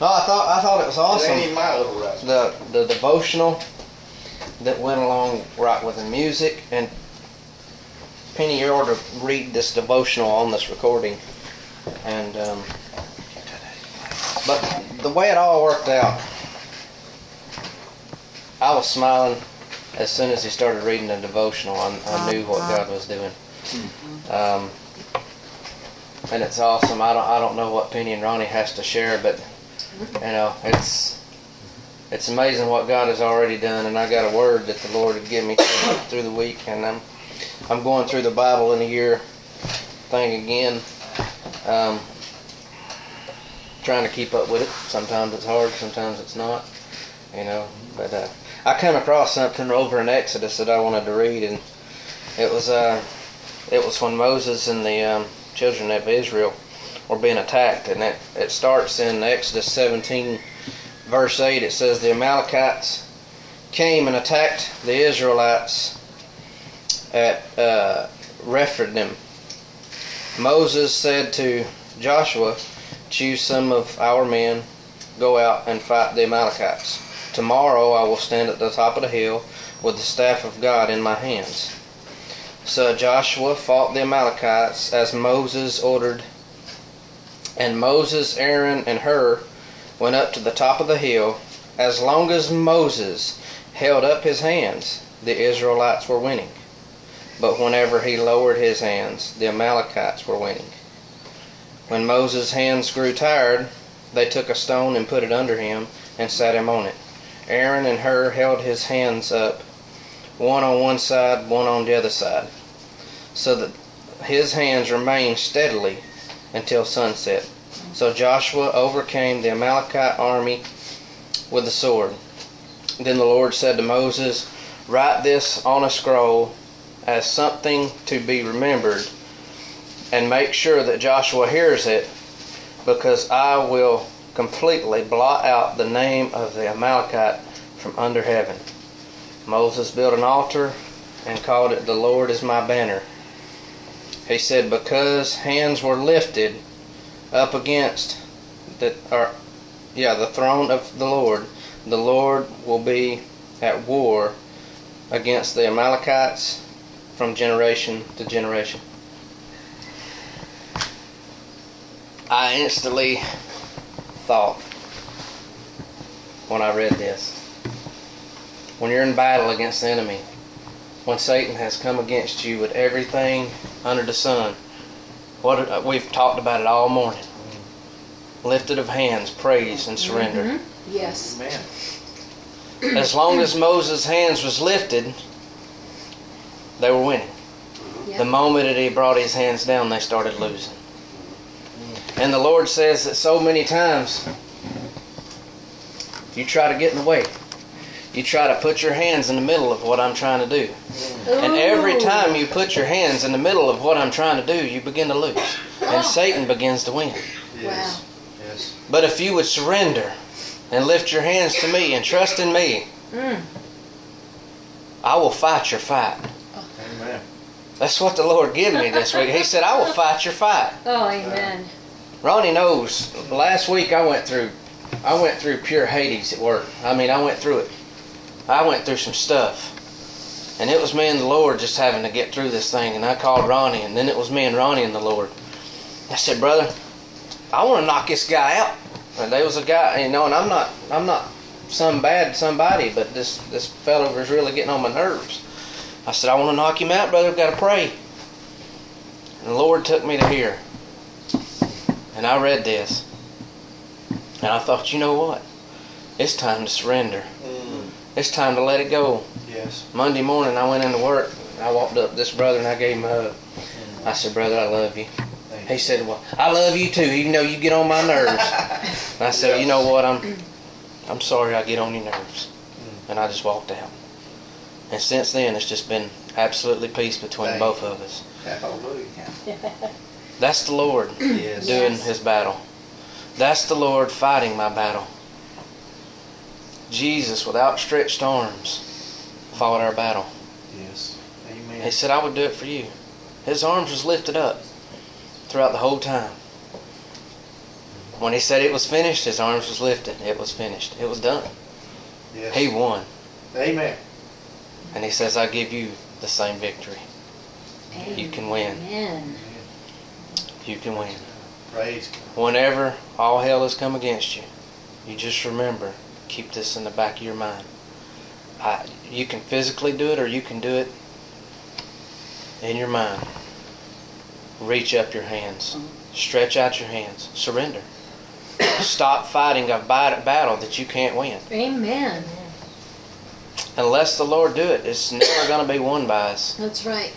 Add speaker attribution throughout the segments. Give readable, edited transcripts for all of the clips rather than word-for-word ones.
Speaker 1: No, I thought it was awesome.
Speaker 2: It ain't even my little recipe.
Speaker 1: The devotional that went along right with the music. And Penny, you ought to read this devotional on this recording. And but the way it all worked out, I was smiling as soon as he started reading the devotional. I knew what God was doing. And it's awesome. I don't know what Penny and Ronnie has to share, but it's amazing what God has already done. And I got a word that the Lord had given me through the week, and I'm going through the Bible in a year thing again, trying to keep up with it. Sometimes it's hard, sometimes it's not, But I came across something over in Exodus that I wanted to read, and it was when Moses and the children of Israel were being attacked, and it starts in Exodus 17, verse 8. It says, the Amalekites came and attacked the Israelites at Rephidim. Moses said to Joshua, choose some of our men, go out and fight the Amalekites. Tomorrow I will stand at the top of the hill with the staff of God in my hands. So Joshua fought the Amalekites as Moses ordered. And Moses, Aaron, and Hur went up to the top of the hill. As long as Moses held up his hands, the Israelites were winning. But whenever he lowered his hands, the Amalekites were winning. When Moses' hands grew tired, they took a stone and put it under him and sat him on it. Aaron and Hur held his hands up, one on one side, one on the other side, so that his hands remained steadily until sunset. So Joshua overcame the Amalekite army with the sword. Then the Lord said to Moses, write this on a scroll as something to be remembered, and make sure that Joshua hears it, because I will completely blot out the name of the Amalekite from under heaven. Moses built an altar and called it, the Lord is my banner. He said, because hands were lifted up against the throne of the Lord will be at war against the Amalekites from generation to generation. I instantly thought, when I read this, when you're in battle against the enemy, when Satan has come against you with everything under the sun, we've talked about it all morning. Lifted of hands, praise and surrender.
Speaker 3: Mm-hmm. Yes.
Speaker 2: Amen.
Speaker 1: As long as Moses' hands was lifted, they were winning.
Speaker 3: Yep.
Speaker 1: The moment that he brought his hands down, they started losing. And the Lord says that so many times, you try to get in the way. You try to put your hands in the middle of what I'm trying to do. And every time you put your hands in the middle of what I'm trying to do, you begin to lose. And Satan begins to win.
Speaker 2: Yes.
Speaker 3: Wow.
Speaker 2: Yes.
Speaker 1: But if you would surrender and lift your hands to me and trust in me, I will fight your fight.
Speaker 2: Amen.
Speaker 1: That's what the Lord gave me this week. He said, I will fight your fight.
Speaker 3: Oh, amen.
Speaker 1: Ronnie knows, last week I went through pure Hades at work. I mean, I went through it. I went through some stuff. And it was me and the Lord just having to get through this thing. And I called Ronnie, and then it was me and Ronnie and the Lord. I said, brother, I want to knock this guy out. And there was a guy, and I'm not some bad somebody, but this fellow was really getting on my nerves. I said, I want to knock him out, brother. I've got to pray. And the Lord took me to here. And I read this. And I thought, you know what? It's time to surrender. It's time to let it go.
Speaker 2: Yes.
Speaker 1: Monday morning, I went into work. I walked up to this brother and I gave him a hug. I said, brother, I love you. He said, well, I love you too, even though you get on my nerves. And I said, you know what? I'm sorry I get on your nerves. And I just walked out. And since then, it's just been absolutely peace between both of us.
Speaker 2: Hallelujah.
Speaker 1: That's the Lord doing His battle. That's the Lord fighting my battle. Jesus, with outstretched arms, fought our battle.
Speaker 2: Yes. Amen.
Speaker 1: He said, I would do it for you. His arms was lifted up throughout the whole time. When he said it was finished, his arms was lifted. It was finished. It was done.
Speaker 2: Yes.
Speaker 1: He won.
Speaker 2: Amen.
Speaker 1: And he says, I give you the same victory. You can win.
Speaker 3: Amen.
Speaker 1: You can win.
Speaker 2: Praise God.
Speaker 1: Whenever all hell has come against you, you just remember, keep this in the back of your mind. You can physically do it, or you can do it in your mind. Reach up your hands. Stretch out your hands. Surrender. Stop fighting a battle that you can't win.
Speaker 3: Amen.
Speaker 1: Unless the Lord do it, it's never going to be won by us.
Speaker 3: That's right.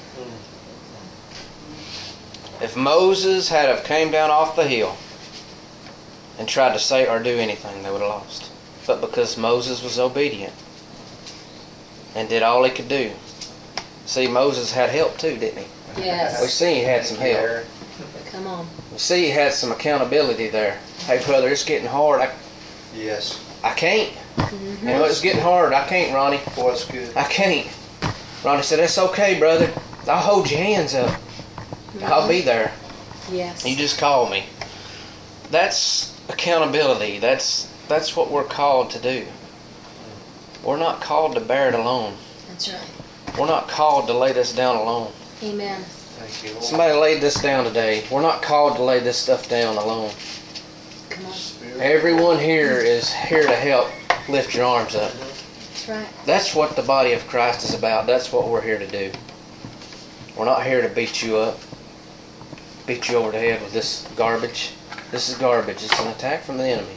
Speaker 1: If Moses had have came down off the hill and tried to say or do anything, they would have lost. But because Moses was obedient and did all he could do. See, Moses had help too, didn't he?
Speaker 3: Yes.
Speaker 1: We see he had some help.
Speaker 3: Come on.
Speaker 1: We see he had some accountability there. Hey, brother, it's getting hard.
Speaker 2: Yes.
Speaker 1: I can't.
Speaker 3: Mm-hmm.
Speaker 1: You know, it's getting hard. I can't, Ronnie.
Speaker 2: Boy, it's good.
Speaker 1: I can't. Ronnie said, that's okay, brother. I'll hold your hands up. I'll be there.
Speaker 3: Yes.
Speaker 1: You just call me. That's accountability. That's what we're called to do. We're not called to bear it alone.
Speaker 3: That's right.
Speaker 1: We're not called to lay this down alone.
Speaker 3: Amen.
Speaker 2: Thank you, Lord.
Speaker 1: Somebody laid this down today. We're not called to lay this stuff down alone.
Speaker 3: Come on.
Speaker 2: Spirit.
Speaker 1: Everyone here is here to help lift your arms up.
Speaker 3: That's right.
Speaker 1: That's what the body of Christ is about. That's what we're here to do. We're not here to beat you up, beat you over the head with this garbage. This is garbage. It's an attack from the enemy.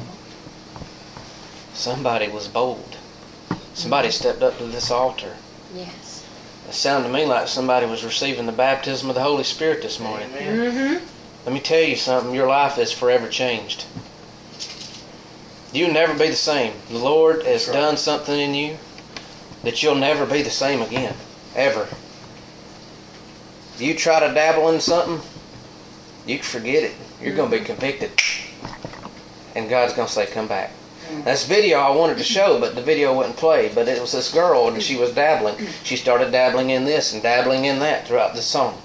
Speaker 1: Somebody was bold. Somebody stepped up to this altar.
Speaker 3: Yes.
Speaker 1: It sounded to me like somebody was receiving the baptism of the Holy Spirit this morning.
Speaker 2: Amen.
Speaker 3: Mm-hmm.
Speaker 1: Let me tell you something. Your life is forever changed. You'll never be the same. The Lord has
Speaker 2: That's right.
Speaker 1: done something in you that you'll never be the same again. Ever. You try to dabble in something, you can forget it. You're going to be convicted. And God's going to say, come back. This video I wanted to show, but the video wouldn't play. But it was this girl, and she was dabbling. She started dabbling in this and dabbling in that throughout the song.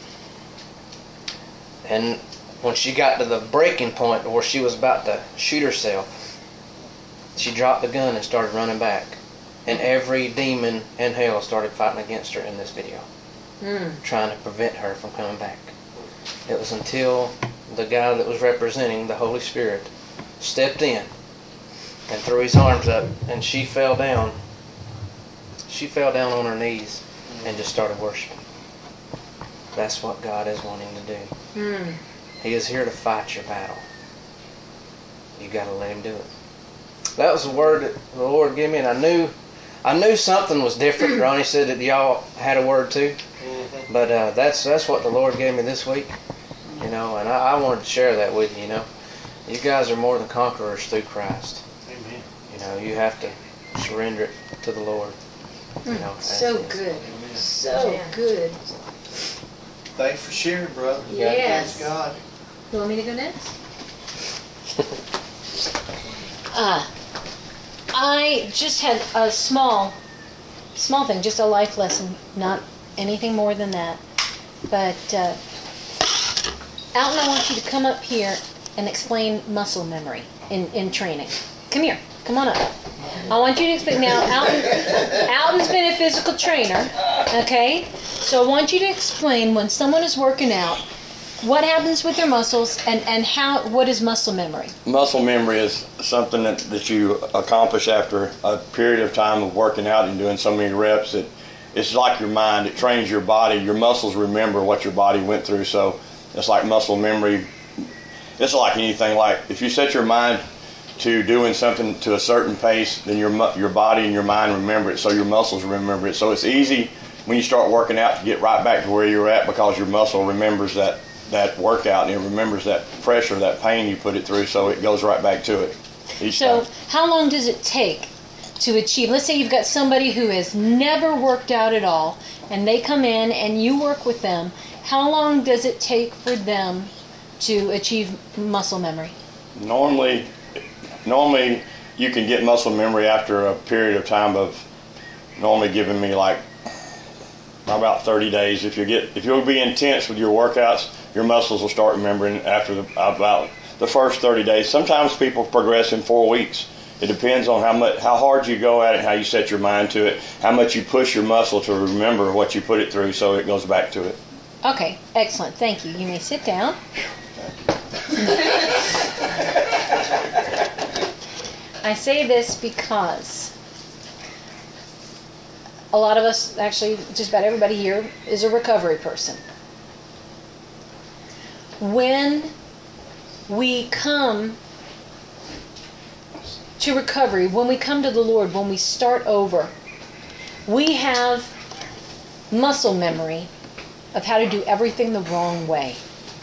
Speaker 1: And when she got to the breaking point where she was about to shoot herself, she dropped the gun and started running back. And every demon in hell started fighting against her in this video, trying to prevent her from coming back. It was until the guy that was representing the Holy Spirit stepped in and threw his arms up, and she fell down. She fell down on her knees and just started worshiping. That's what God is wanting to do. He is here to fight your battle. You got to let him do it. That was the word that the Lord gave me, and I knew something was different. Ronnie said that y'all had a word too, but that's what the Lord gave me this week. You know, and I wanted to share that with you. You know, you guys are more than conquerors through Christ.
Speaker 2: Amen.
Speaker 1: You know, you have to surrender it to the Lord. You know,
Speaker 3: So good.
Speaker 2: Amen.
Speaker 3: So good.
Speaker 2: Thanks for sharing, brother.
Speaker 3: Yes.
Speaker 2: Praise God.
Speaker 3: You want me to go next? I just had a small thing, just a life lesson, not anything more than that. But Alton, I want you to come up here and explain muscle memory in training. Come here. Come on up. I want you to explain. Now, Alton's been a physical trainer, okay? So I want you to explain when someone is working out, what happens with their muscles and what is muscle memory?
Speaker 4: Muscle memory is something that you accomplish after a period of time of working out and doing so many reps. It's like your mind. It trains your body. Your muscles remember what your body went through. So it's like muscle memory. It's like anything. Like if you set your mind to doing something to a certain pace, then your body and your mind remember it. So your muscles remember it. So it's easy when you start working out to get right back to where you're at because your muscle remembers that workout and it remembers that pressure, that pain you put it through, so it goes right back to it each
Speaker 3: So
Speaker 4: time.
Speaker 3: how long does it take to achieve? Let's say you've got somebody who has never worked out at all and they come in and you work with them. How long does it take for them to achieve muscle memory?
Speaker 4: Normally you can get muscle memory after a period of time of normally giving me like about 30 days. If you'll be intense with your workouts, your muscles will start remembering after about the first 30 days. Sometimes people progress in 4 weeks. It depends on how hard you go at it, how you set your mind to it, how much you push your muscle to remember what you put it through so it goes back to it.
Speaker 3: Okay, excellent. Thank you. You may sit down. I say this because a lot of us, actually just about everybody here, is a recovery person. When we come to recovery, when we come to the Lord, when we start over, we have muscle memory of how to do everything the wrong way.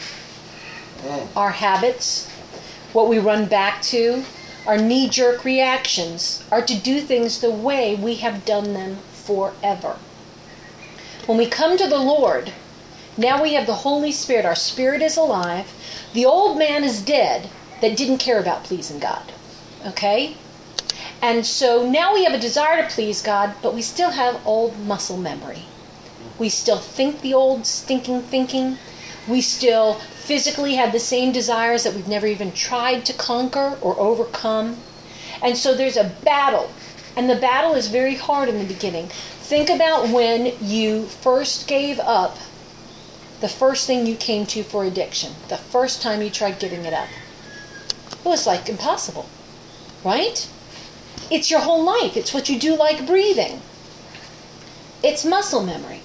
Speaker 3: Our habits, what we run back to, our knee-jerk reactions are to do things the way we have done them forever. When we come to the Lord, now we have the Holy Spirit. Our spirit is alive. The old man is dead that didn't care about pleasing God. Okay? And so now we have a desire to please God, but we still have old muscle memory. We still think the old stinking thinking. We still physically have the same desires that we've never even tried to conquer or overcome. And so there's a battle. And the battle is very hard in the beginning. Think about when you first gave up the first thing you came to for addiction. The first time you tried giving it up. It was like impossible. Right? It's your whole life. It's what you do like breathing. It's muscle memory.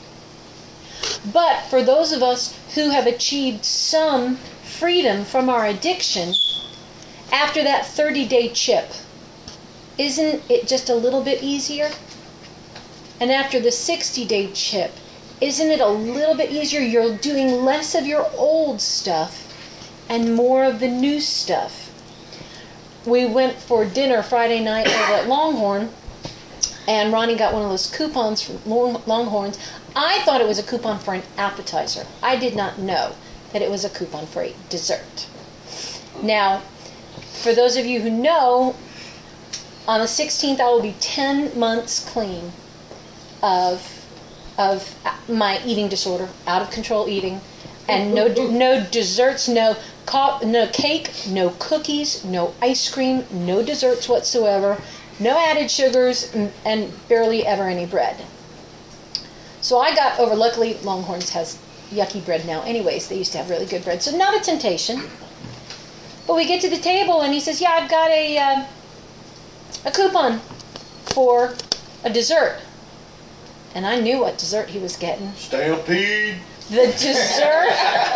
Speaker 3: But for those of us who have achieved some freedom from our addiction, after that 30-day chip, isn't it just a little bit easier? And after the 60-day chip, isn't it a little bit easier? You're doing less of your old stuff and more of the new stuff. We went for dinner Friday night over at Longhorn, and Ronnie got one of those coupons from Longhorns. I thought it was a coupon for an appetizer. I did not know that it was a coupon for a dessert. Now, for those of you who know, on the 16th I will be 10 months clean of my eating disorder, out of control eating, and no desserts, no cake, no cookies, no ice cream, no desserts whatsoever, no added sugars, and barely ever any bread. So I got over, luckily Longhorns has yucky bread now anyways, they used to have really good bread, so not a temptation. But we get to the table and he says, yeah, I've got a coupon for a dessert. And I knew what dessert he was getting.
Speaker 2: Stampede.
Speaker 3: The dessert,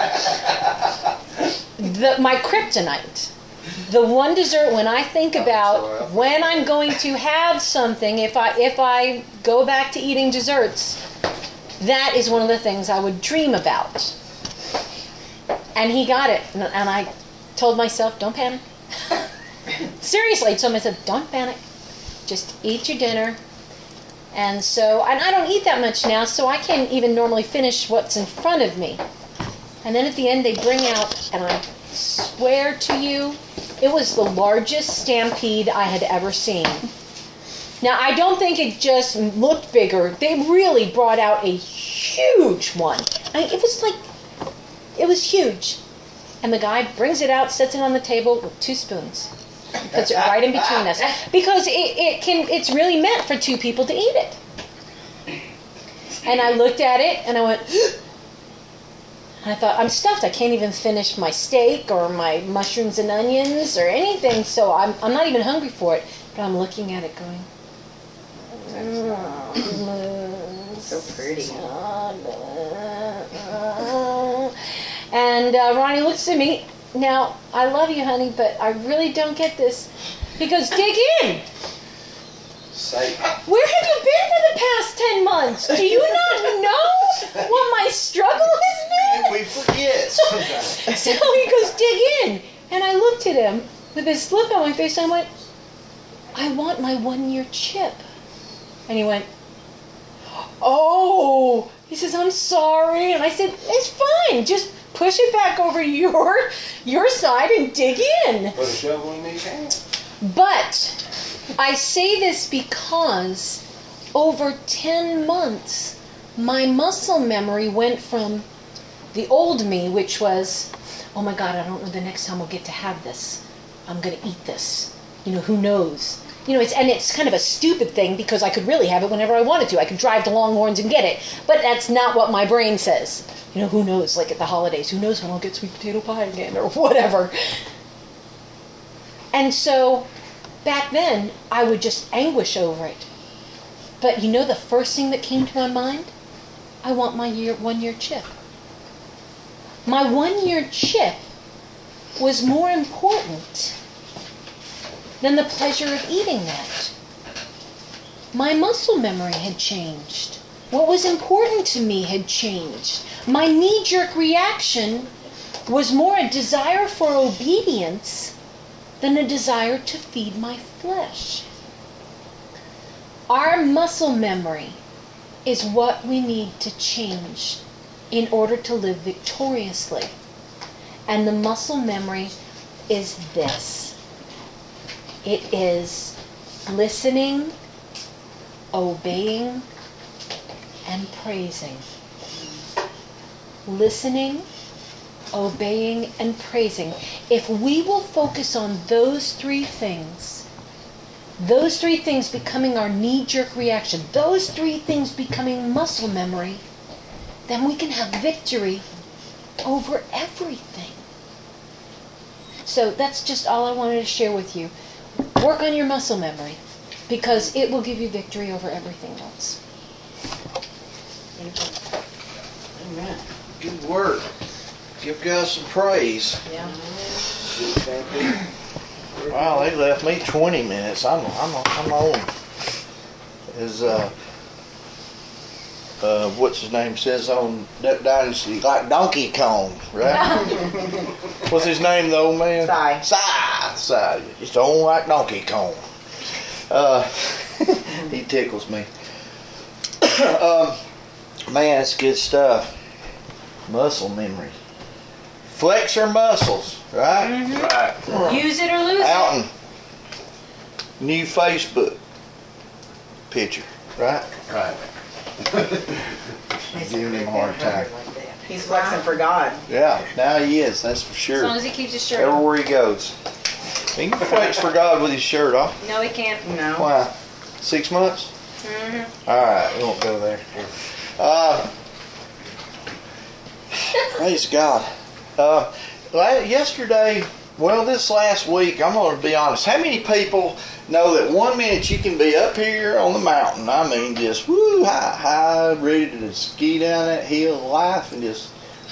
Speaker 3: my kryptonite. The one dessert when I think about when I'm going to have something, if I go back to eating desserts, that is one of the things I would dream about. And he got it. And I told myself, don't panic. Seriously, I told myself, don't panic. Just eat your dinner. And so, and I don't eat that much now, so I can't even normally finish what's in front of me. And then at the end they bring out, and I swear to you, it was the largest stampede I had ever seen. Now, I don't think it just looked bigger. They really brought out a huge one. I mean, it was huge. And the guy brings it out, sets it on the table with 2 spoons. Puts it right in between us. Because it's really meant for 2 people to eat it. And I looked at it and I went, and I thought, I'm stuffed. I can't even finish my steak or my mushrooms and onions or anything. So I'm not even hungry for it. But I'm looking at it going,
Speaker 5: so pretty.
Speaker 3: And Ronnie looks at me. Now, I love you, honey, but I really don't get this. He goes, dig in.
Speaker 2: Satan.
Speaker 3: Where have you been for the past 10 months? Do you not know what my struggle has been?
Speaker 2: We forget sometimes.
Speaker 3: So he goes, dig in. And I looked at him with this look on my face, and I went, I want my 1-year chip. And he went, oh. He says, I'm sorry. And I said, it's fine. Just push it back over your side and dig in.
Speaker 2: Put a shovel in these hands.
Speaker 3: But I say this because over 10 months, my muscle memory went from the old me, which was, oh my God, I don't know the next time we'll get to have this. I'm going to eat this. Who knows? It's kind of a stupid thing because I could really have it whenever I wanted to. I could drive to Longhorns and get it. But that's not what my brain says. Who knows, like at the holidays, who knows when I'll get sweet potato pie again or whatever. And so back then, I would just anguish over it. But the first thing that came to my mind? I want my 1-year chip. My 1-year chip was more important than the pleasure of eating that. My muscle memory had changed. What was important to me had changed. My knee-jerk reaction was more a desire for obedience than a desire to feed my flesh. Our muscle memory is what we need to change in order to live victoriously. And the muscle memory is this. It is listening, obeying, and praising. Listening, obeying, and praising. If we will focus on those three things becoming our knee-jerk reaction, those three things becoming muscle memory, then we can have victory over everything. So that's just all I wanted to share with you. Work on your muscle memory because it will give you victory over everything else.
Speaker 2: Amen. Good work. Give God some praise.
Speaker 3: Yeah.
Speaker 2: Wow, they left me 20 minutes. I'm on. Is what's his name says on Duck Dynasty, like Donkey Kong, right? What's his name, the old man? Si. Just on like Donkey Kong. He tickles me. Man, it's good stuff. Muscle memory. Flex your muscles, right?
Speaker 3: Mm-hmm.
Speaker 2: Right.
Speaker 3: Use it or lose
Speaker 2: Alton,
Speaker 3: it.
Speaker 2: new Facebook picture, right?
Speaker 6: Right.
Speaker 2: Giving him a hard time.
Speaker 5: He's flexing for God.
Speaker 2: Yeah, now he is, that's for
Speaker 3: As
Speaker 2: sure.
Speaker 3: long as he keeps his shirt on.
Speaker 2: Everywhere he goes. He can flex for God with his shirt off.
Speaker 3: No, he can't.
Speaker 5: No.
Speaker 2: Why? 6 months?
Speaker 3: Mm-hmm.
Speaker 2: Alright, we won't go there. Praise God. Yesterday, this last week, I'm going to be honest. How many people know that 1 minute you can be up here on the mountain, I mean, just woo, high, ready to ski down that hill of life and just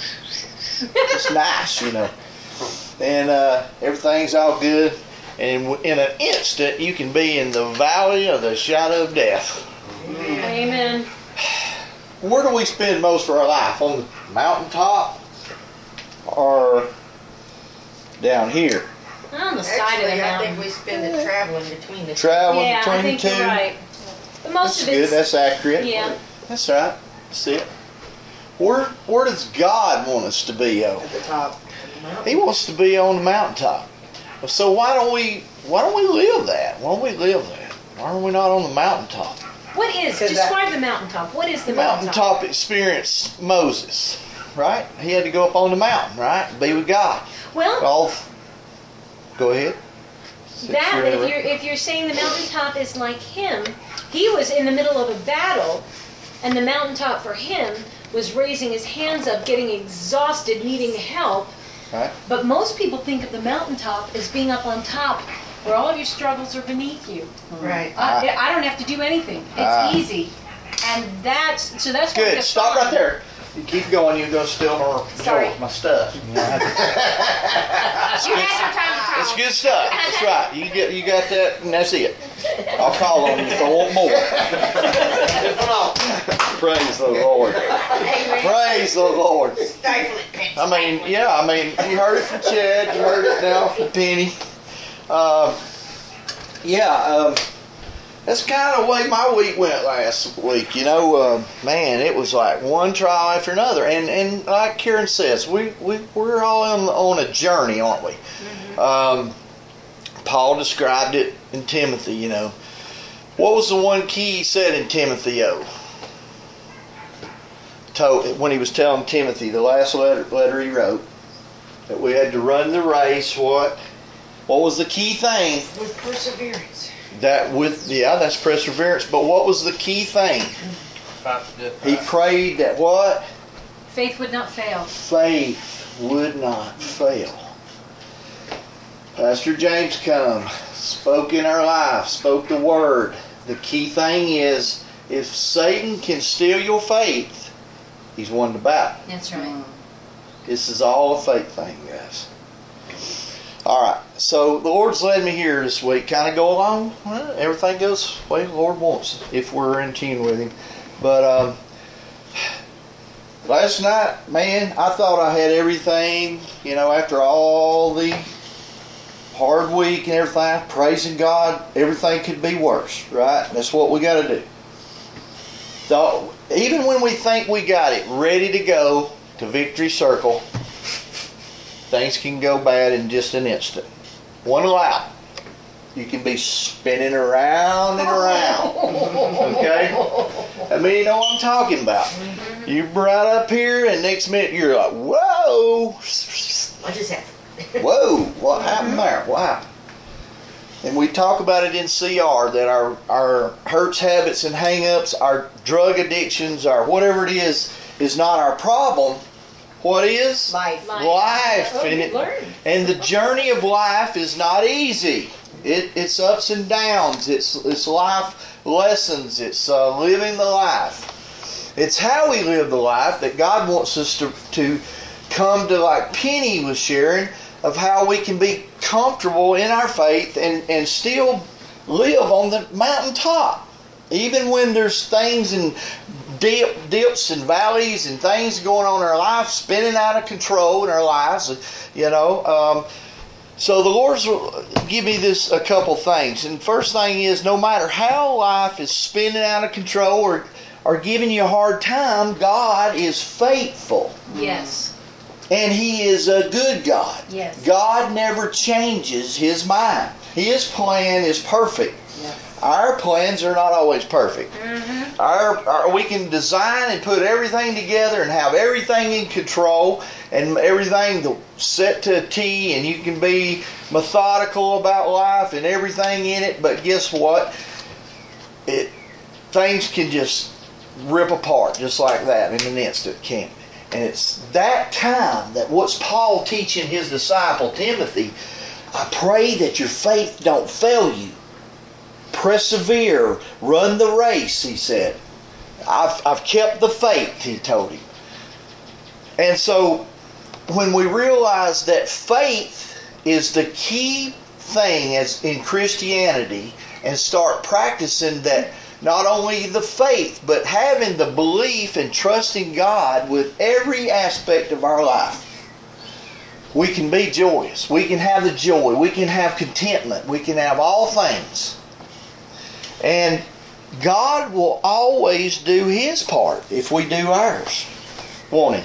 Speaker 2: nice, And everything's all good. And in an instant, you can be in the valley of the shadow of death.
Speaker 3: Amen.
Speaker 2: Where do we spend most of our life? On the mountaintop or down here?
Speaker 3: On the side of the
Speaker 5: Actually, I
Speaker 3: mountain.
Speaker 5: think we spend it traveling between the two.
Speaker 2: Traveling
Speaker 3: Yeah,
Speaker 2: between
Speaker 3: I think
Speaker 2: the two?
Speaker 3: you're right. But most
Speaker 2: That's
Speaker 3: of
Speaker 2: good.
Speaker 3: it's
Speaker 2: That's accurate.
Speaker 3: Yeah.
Speaker 2: That's right. That's it. Where does God want us to be,
Speaker 5: At the top.
Speaker 2: He wants to be on the mountaintop. So why don't we live that? Why don't we live that? Why are we not on the mountaintop?
Speaker 3: What is? Describe the mountaintop. What is the mountaintop?
Speaker 2: Mountaintop experience Moses, right? He had to go up on the mountain, right? Be with God.
Speaker 3: Well,
Speaker 2: Go ahead.
Speaker 3: if you're saying the mountaintop is like him, he was in the middle of a battle, and the mountaintop for him was raising his hands up, getting exhausted, needing help.
Speaker 2: Right.
Speaker 3: But most people think of the mountaintop as being up on top, where all of your struggles are beneath you.
Speaker 5: Right.
Speaker 3: I don't have to do anything. It's easy, and that's
Speaker 2: Good. Stop right there. You keep going, you're going to steal my stuff.
Speaker 3: You had your time to
Speaker 2: It's good stuff. That's right. You got that, and that's it. I'll call on you if I want more. Praise the Lord. Praise the Lord. I mean, you heard it from Chad. You heard it now from Penny. That's kind of the way my week went last week. Man, it was like one trial after another. And like Karen says, we're all on a journey, aren't we? Mm-hmm. Paul described it in Timothy, What was the one key he said in Timothy? told when he was telling Timothy, the last letter he wrote, that we had to run the race. What was the key thing?
Speaker 5: With perseverance.
Speaker 2: That's perseverance. But what was the key thing? He prayed that what?
Speaker 3: Faith would not fail.
Speaker 2: Faith would not fail. Pastor James come, spoke in our life, spoke the word. The key thing is, if Satan can steal your faith, he's won the battle.
Speaker 3: That's right.
Speaker 2: This is all a faith thing, guys. All right, so the Lord's led me here this week. Kind of go along. Well, everything goes the way the Lord wants if we're in tune with Him. But last night, man, I thought I had everything, after all the hard week and everything, praising God, everything could be worse, right? That's what we got to do. So, even when we think we got it ready to go to Victory Circle, things can go bad in just an instant. One lap, you can be spinning around and around. Okay? I mean, you know what I'm talking about. You're right up here, and next minute you're like, whoa!
Speaker 5: What just happened?
Speaker 2: Whoa, what happened there? What happened? And we talk about it in CR, that our hurts, habits, and hang-ups, our drug addictions, our whatever it is not our problem. What is?
Speaker 5: Life.
Speaker 2: Life.
Speaker 3: Oh,
Speaker 2: And,
Speaker 3: you learned.
Speaker 2: and the journey of life is not easy. It's ups and downs. It's life lessons. It's living the life. It's how we live the life that God wants us to come to, like Penny was sharing, of how we can be comfortable in our faith and still live on the mountaintop. Even when there's things and dips and valleys and things going on in our life, spinning out of control in our lives, so the Lord's give me a couple things. And first thing is, no matter how life is spinning out of control or giving you a hard time, God is faithful.
Speaker 3: Yes.
Speaker 2: And He is a good God.
Speaker 3: Yes.
Speaker 2: God never changes His mind. His plan is perfect.
Speaker 5: Yes.
Speaker 2: Our plans are not always perfect.
Speaker 3: Mm-hmm.
Speaker 2: We can design and put everything together and have everything in control and everything set to a T, and you can be methodical about life and everything in it, but guess what? Things can just rip apart just like that in an instant, can't it? And it's that time that what's Paul teaching his disciple Timothy, I pray that your faith don't fail you. Persevere, run the race, he said. I've kept the faith, he told him. And so when we realize that faith is the key thing as in Christianity, and start practicing that, not only the faith, but having the belief and trusting God with every aspect of our life, we can be joyous. We can have the joy. We can have contentment. We can have all things. And God will always do His part if we do ours. Won't He?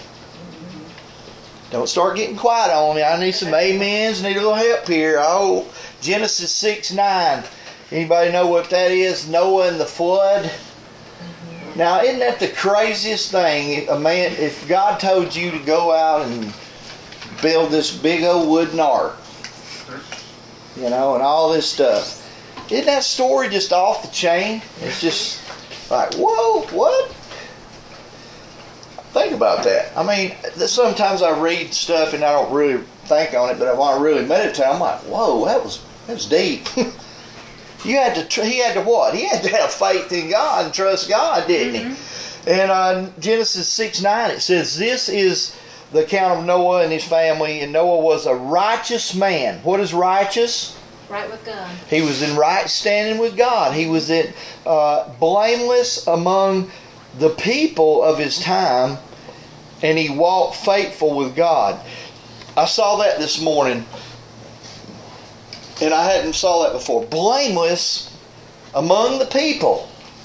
Speaker 2: Don't start getting quiet on me. I need some amens. Need a little help here. Oh, Genesis 6:9. Anybody know what that is? Noah and the flood. Now, isn't that the craziest thing? If God told you to go out and build this big old wooden ark, and all this stuff, isn't that story just off the chain? It's just like, whoa, what? Think about that. I mean, sometimes I read stuff and I don't really think on it, but when I really meditate, I'm like, whoa, that was deep. He had to what? He had to have faith in God and trust God, didn't he? And on Genesis 6:9, it says, this is the account of Noah and his family, and Noah was a righteous man. What is righteous?
Speaker 3: Right with God.
Speaker 2: He was in right standing with God. He was blameless among the people of his time, and he walked faithful with God. I saw that this morning, and I hadn't saw that before. Blameless among the people.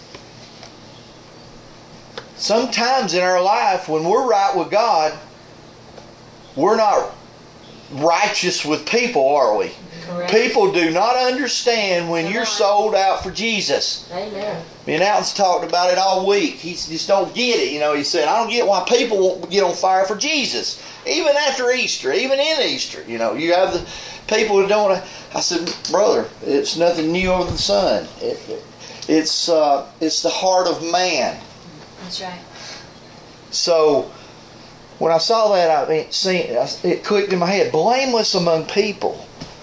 Speaker 2: Sometimes in our life, when we're right with God, we're not righteous with people, are we?
Speaker 5: Correct.
Speaker 2: People do not understand when
Speaker 5: Come
Speaker 2: you're
Speaker 5: on.
Speaker 2: sold out for Jesus.
Speaker 5: Amen.
Speaker 2: Me and Alton's talked about it all week. He just don't get it. He said, I don't get why people won't get on fire for Jesus. Even after Easter, even in Easter. You have the people who don't. I said, brother, it's nothing new under the sun. It's the heart of man.
Speaker 3: That's right.
Speaker 2: So when I saw that, it clicked in my head. Blameless among people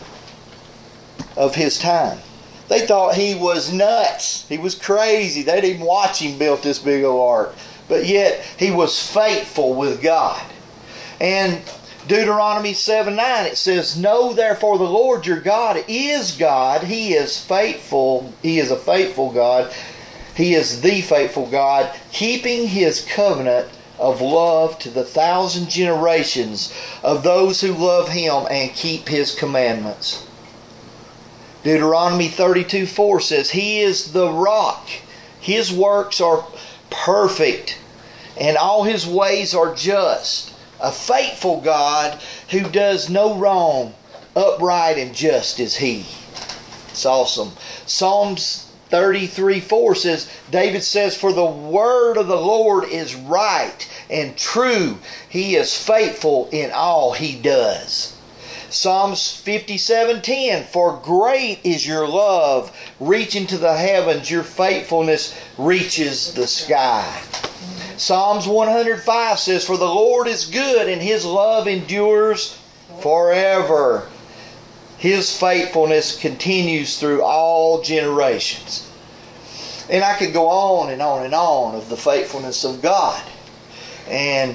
Speaker 2: of his time. They thought he was nuts. He was crazy. They didn't even watch him build this big old ark. But yet he was faithful with God. And Deuteronomy 7:9, it says, know therefore the Lord your God is God. He is faithful. He is a faithful God. He is the faithful God, keeping his covenant of love to the 1,000 generations of those who love him and keep his commandments. Deuteronomy 32:4 says, he is the rock. His works are perfect, and all his ways are just. A faithful God who does no wrong, upright and just is he. It's awesome. Psalms 33:4 says, David says, for the word of the Lord is right and true. He is faithful in all he does. Psalms 57:10, for great is your love, reaching to the heavens. Your faithfulness reaches the sky. Psalms 105 says, for the Lord is good and his love endures forever. His faithfulness continues through all generations. And I could go on and on and on of the faithfulness of God. And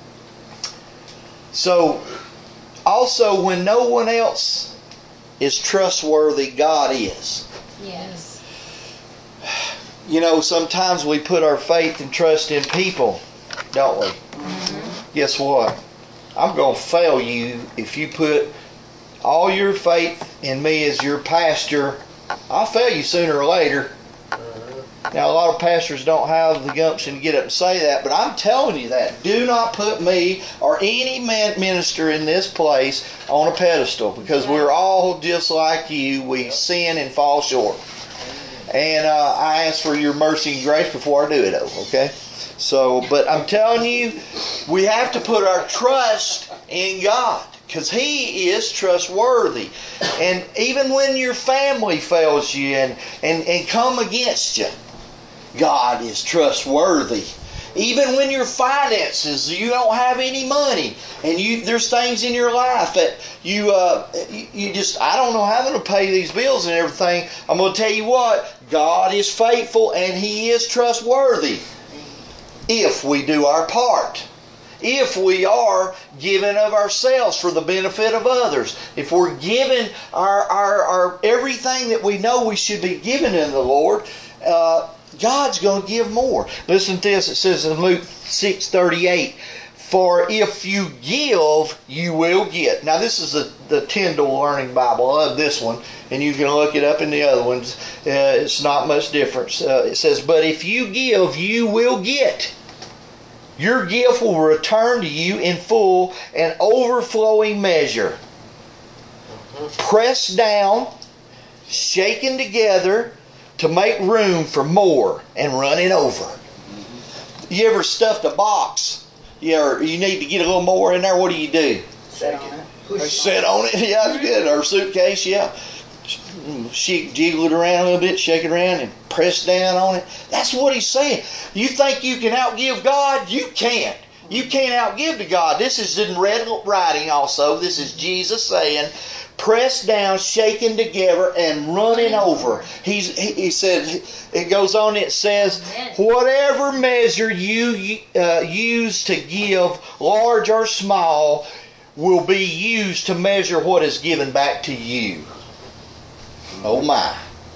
Speaker 2: so, also when no one else is trustworthy, God is.
Speaker 3: Yes.
Speaker 2: Sometimes we put our faith and trust in people, don't we? Mm-hmm. Guess what? I'm going to fail you if you put all your faith in me as your pastor. I'll fail you sooner or later. Now, a lot of pastors don't have the gumption to get up and say that, but I'm telling you that. Do not put me or any minister in this place on a pedestal, because we're all just like you. We sin and fall short. And I ask for your mercy and grace before I do it, okay? So, but I'm telling you, we have to put our trust in God, because he is trustworthy. And even when your family fails you and come against you, God is trustworthy. Even when your finances, you don't have any money, and there's things in your life that you just, I don't know how I'm going to pay these bills and everything. I'm going to tell you what, God is faithful and he is trustworthy if we do our part. If we are giving of ourselves for the benefit of others. If we're giving our everything that we know we should be giving in the Lord, God's going to give more. Listen to this. It says in Luke 6:38, for if you give, you will get. Now this is the Tyndale Learning Bible. I love this one. And you can look it up in the other ones. It's not much difference. It says, but if you give, you will get. Your gift will return to you in full and overflowing measure. Pressed down, shaken together, to make room for more and running over. You ever stuffed a box? You need to get a little more in there. What do?
Speaker 5: Sit on it.
Speaker 2: Sit on it. Yeah, that's good. Or a suitcase, yeah. Jiggle it around a little bit, shake it around, and press down on it. That's what he's saying. You think you can outgive God? You can't. You can't outgive to God. This is in red writing also. This is Jesus saying, pressed down, shaken together, and running over. He said, it goes on, it says, whatever measure you use to give, large or small, will be used to measure what is given back to you. Oh my.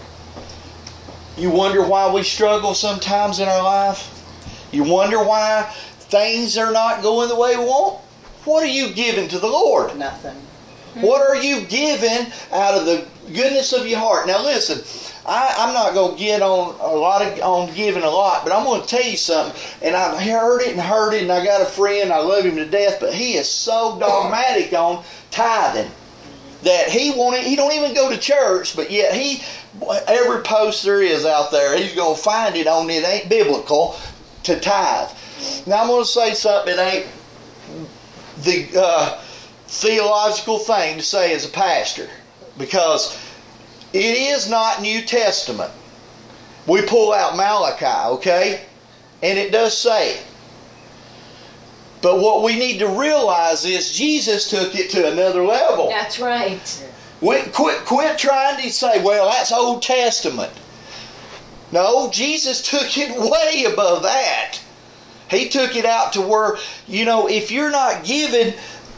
Speaker 2: You wonder why we struggle sometimes in our life? You wonder why things are not going the way we want? What are you giving to the Lord?
Speaker 5: Nothing.
Speaker 2: What are you giving out of the goodness of your heart? Now listen, I'm not going to get on giving a lot, but I'm going to tell you something. And I've heard it, and I got a friend, I love him to death, but he is so dogmatic on tithing. that he don't even go to church, but yet every post there is out there, he's going to find it on it ain't biblical to tithe. Now I'm going to say something that ain't the theological thing to say as a pastor, because it is not New Testament. We pull out Malachi, okay? And it does say it. But what we need to realize is Jesus took it to another level.
Speaker 3: That's right.
Speaker 2: Quit trying to say, well, that's Old Testament. No, Jesus took it way above that. He took it out to where, if you're not giving,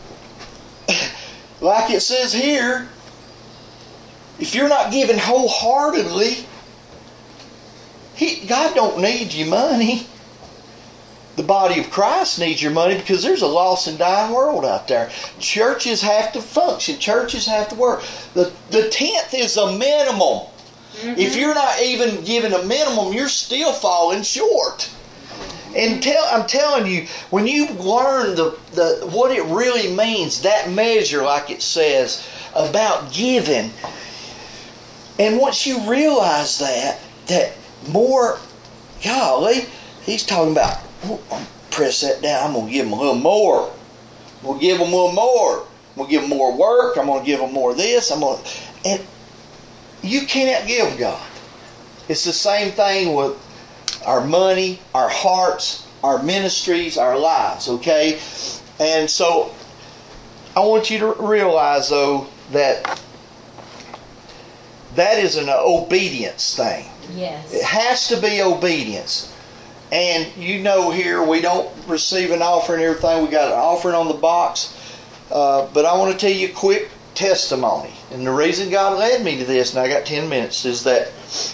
Speaker 2: like it says here, if you're not giving wholeheartedly, God don't need your money. The body of Christ needs your money because there's a lost and dying world out there. Churches have to function. Churches have to work. The tenth is a minimum. Mm-hmm. If you're not even giving a minimum, you're still falling short. And I'm telling you, when you learn the what it really means, that measure, like it says, about giving, and once you realize that more, golly, he's talking about, I'm going to press that down, I'm going to give them a little more. I'm going to give them a little more. I'm going to give them more work. I'm going to give them more of this. And you can't give God. It's the same thing with our money, our hearts, our ministries, our lives, okay? And so I want you to realize, though, that is an obedience thing.
Speaker 3: Yes.
Speaker 2: It has to be obedience. And here we don't receive an offering and everything. We got an offering on the box. But I want to tell you a quick testimony. And the reason God led me to this, and I got 10 minutes, is that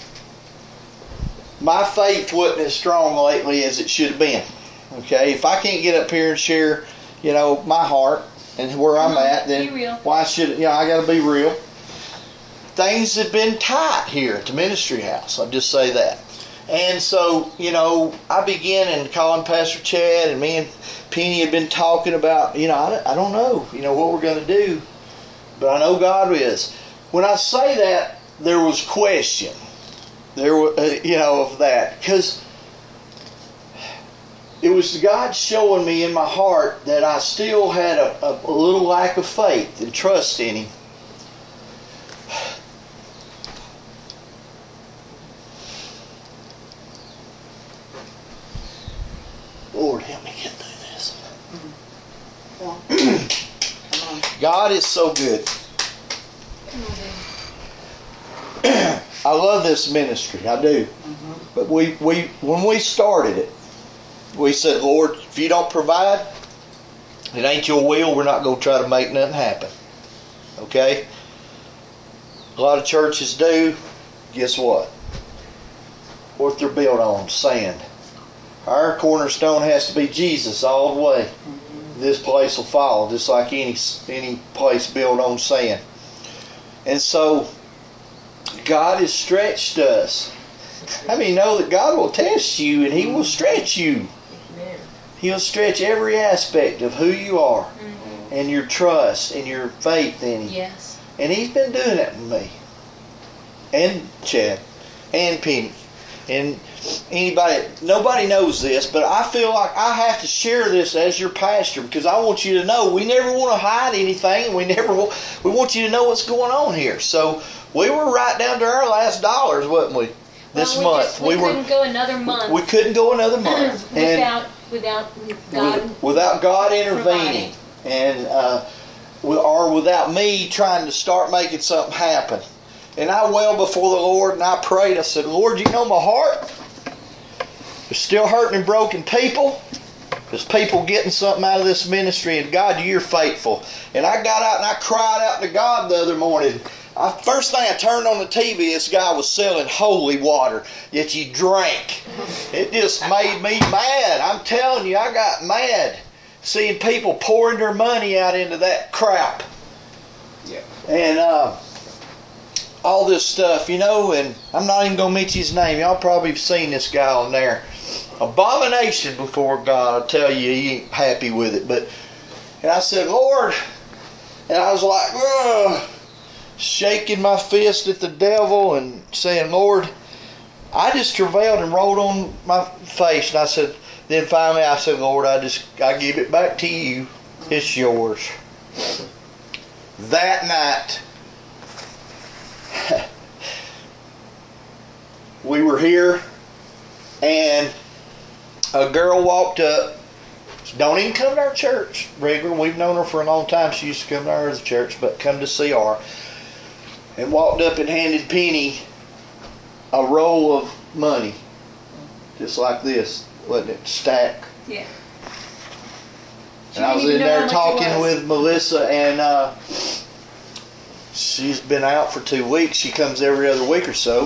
Speaker 2: my faith wasn't as strong lately as it should have been. Okay? If I can't get up here and share, my heart and where I'm at, then why should I got to be real. Things have been tight here at the ministry house. I'll just say that. And so, I began and calling Pastor Chad, and me and Penny had been talking about, I don't know, what we're going to do, but I know God is. When I say that, there was question. There was, of that, because it was God showing me in my heart that I still had a little lack of faith and trust in Him. Lord, help me get through this. Come on. God is so good. I love this ministry. I do. Mm-hmm. But when we started it, we said, Lord, if you don't provide, it ain't your will. We're not going to try to make nothing happen. Okay? A lot of churches do. Guess what? What they're built on? Sand. Our cornerstone has to be Jesus all the way. Mm-hmm. This place will fall, just like any place built on sand. And so, God has stretched us. I mean, know that God will test you and He will stretch you. Amen. He'll stretch every aspect of who you are, mm-hmm. and your trust and your faith in Him.
Speaker 3: Yes.
Speaker 2: And He's been doing that with me. And Chad. And Penny. And nobody knows this, but I feel like I have to share this as your pastor, because I want you to know we never want to hide anything. We want you to know what's going on here. So we were right down to our last dollars, wasn't we? This month.
Speaker 3: We couldn't go another month.
Speaker 2: We couldn't go another month.
Speaker 3: without God
Speaker 2: intervening. And or without me trying to start making something happen. And I wailed before the Lord, and I prayed. I said, Lord, you know my heart. There's still hurting and broken people. There's people getting something out of this ministry, and God, you're faithful. And I got out and I cried out to God the other morning. First thing I turned on the TV, this guy was selling holy water that you drank. It just made me mad. I'm telling you, I got mad seeing people pouring their money out into that crap. Yeah. And all this stuff, and I'm not even going to mention his name. Y'all probably have seen this guy on there. Abomination before God. I'll tell you, he ain't happy with it. And I said, Lord, and I was like, ugh. shaking my fist at the devil and saying, Lord, I just travailed and rolled on my face. And I said, then finally I said, Lord, I give it back to you. It's yours. That night, we were here, and a girl walked up. Don't even come to our church regular. We've known her for a long time. She used to come to our church, but come to CR. And walked up and handed Penny a roll of money. Just like this, wasn't it? Stack.
Speaker 3: Yeah.
Speaker 2: And I was in there talking with Melissa, and she's been out for 2 weeks. She comes every other week or so.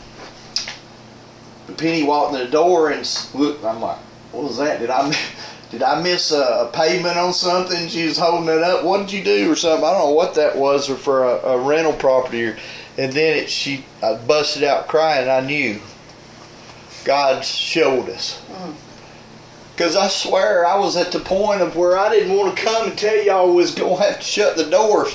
Speaker 2: Penny walked in the door and looked. I'm like, what was that? Did I miss a payment on something? She was holding it up. What did you do or something? I don't know what that was, or for a rental property. And then I busted out crying. And I knew God showed us. Because I swear I was at the point of where I didn't want to come and tell y'all was going to have to shut the doors.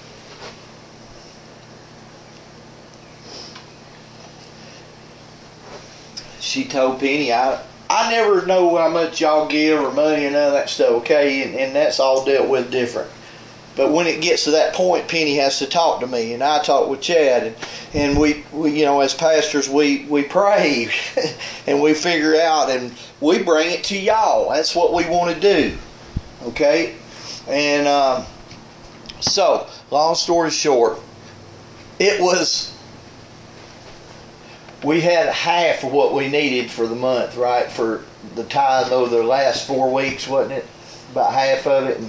Speaker 2: She told Penny, I never know how much y'all give or money or none of that stuff, okay? And that's all dealt with different. But when it gets to that point, Penny has to talk to me, and I talk with Chad, and we as pastors, we pray, and we figure out, and we bring it to y'all. That's what we want to do, okay? And so, long story short, we had half of what we needed for the month, right? For the tithe over the last 4 weeks, wasn't it? About half of it.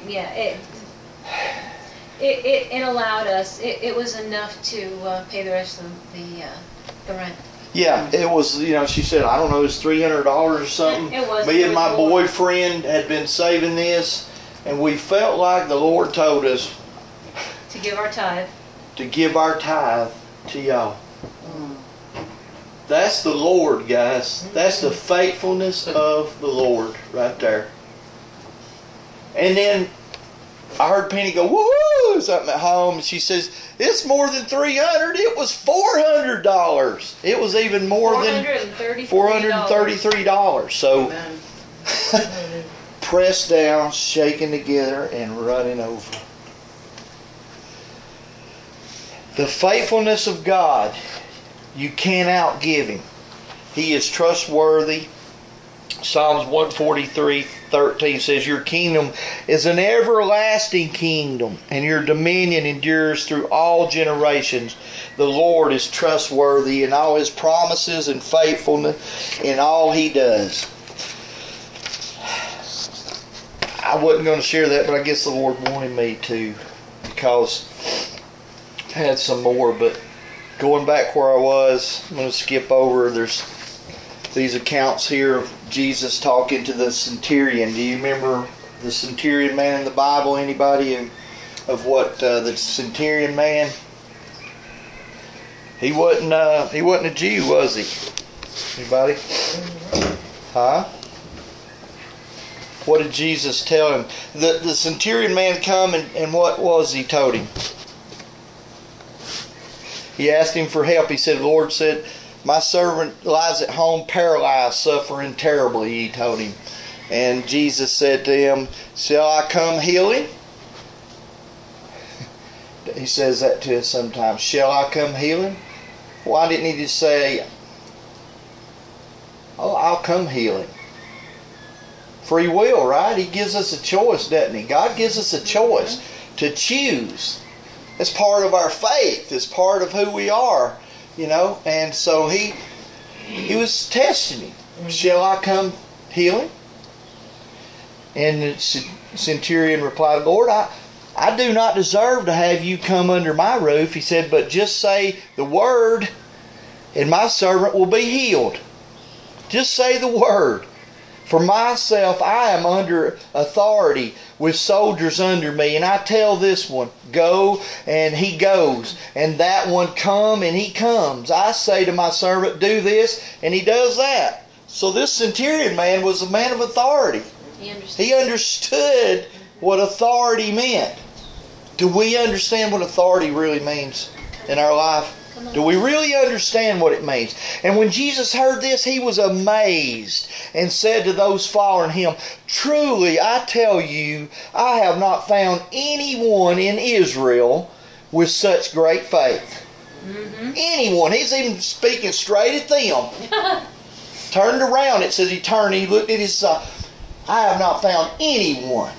Speaker 3: It allowed us. It was enough to pay the rest of the rent.
Speaker 2: Yeah, it was. She said, I don't know, it was $300 or something.
Speaker 3: It was.
Speaker 2: Me and my boyfriend had been saving this, and we felt like the Lord told us
Speaker 3: to give our tithe.
Speaker 2: To give our tithe to y'all. That's the Lord, guys. That's the faithfulness of the Lord right there. And then I heard Penny go, woo, something at home. And she says, it's more than $300. It was $400. It was even more than $433. So, pressed down, shaken together, and running over. The faithfulness of God, you can't outgive Him. He is trustworthy. Psalms 143:13 says, your kingdom is an everlasting kingdom, and your dominion endures through all generations. The Lord is trustworthy in all His promises and faithfulness in all He does. I wasn't going to share that, but I guess the Lord wanted me to, because I had some more. But going back where I was, I'm going to skip over. There's these accounts here of Jesus talking to the centurion. Do you remember the centurion man in the Bible? Anybody of what the centurion man? He wasn't a Jew, was he? Anybody? Huh? What did Jesus tell him? The centurion man come and what was he told him? He asked him for help. He said, the Lord said, my servant lies at home paralyzed, suffering terribly, he told him. And Jesus said to him, shall I come heal him? He says that to us sometimes. Shall I come heal him? Why didn't he just say, oh, I'll come heal him? Free will, right? He gives us a choice, doesn't he? God gives us a choice to choose. It's part of our faith. It's part of who we are, And so he was testing him. Shall I come heal him? And the centurion replied, Lord, I do not deserve to have you come under my roof. He said, but just say the word and my servant will be healed. Just say the word. For myself, I am under authority with soldiers under me. And I tell this one, go, and he goes. And that one, come, and he comes. I say to my servant, do this, and he does that. So this centurion man was a man of authority. He understood what authority meant. Do we understand what authority really means in our life? Do we really understand what it means? And when Jesus heard this, he was amazed and said to those following him, "Truly, I tell you, I have not found anyone in Israel with such great faith."
Speaker 3: Mm-hmm.
Speaker 2: Anyone. He's even speaking straight at them. Turned around, it says he turned, he looked at his son. "I have not found anyone."